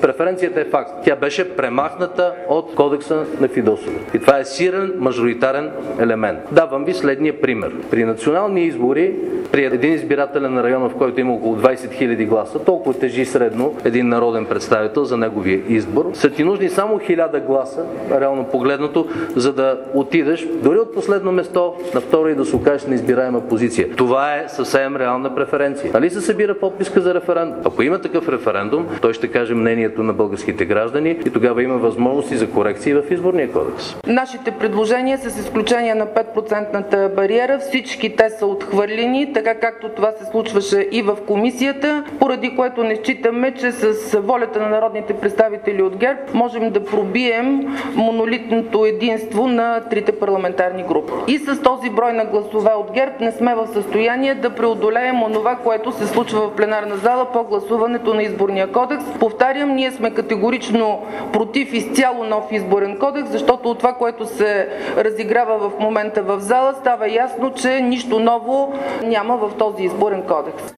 Преференцията е факт. Тя беше премахната от Кодекса на Фидосова. И това е силен мажоритарен елемент. Давам ви следния пример. При национални избори, при един избирателен район, в който има около 20 000 гласа, толкова тежи средно един народен представител за неговия избор, са ти нужни само 1000 гласа, реално погледнато, за да отидеш дори от последно место на второ и да се окажеш на избираема позиция. Това е съвсем реална преференция. Нали се събира подписка за референдум? Ако има такъв референдум, той ще каже мнението на българските граждани и тогава има възможности за корекции в изборния кодекс. Нашите предложения, с изключение на 5% бариера, всички те са отхвърлени, така както това се случваше и в комисията, поради което не считаме, че с волята на народните представители от ГЕРБ можем да пробием монолитното единство на трите парламентарни групи. И с този брой на гласове от ГЕРБ не сме в състояние да преодолеем онова, което се случва в пленарна зала по гласуването на изборния кодекс. Повтарям, ние сме категорично против изцяло нов изборен кодекс, защото от това, което се разиграва в момента в зала, става ясно, че нищо ново няма в този изборен кодекс.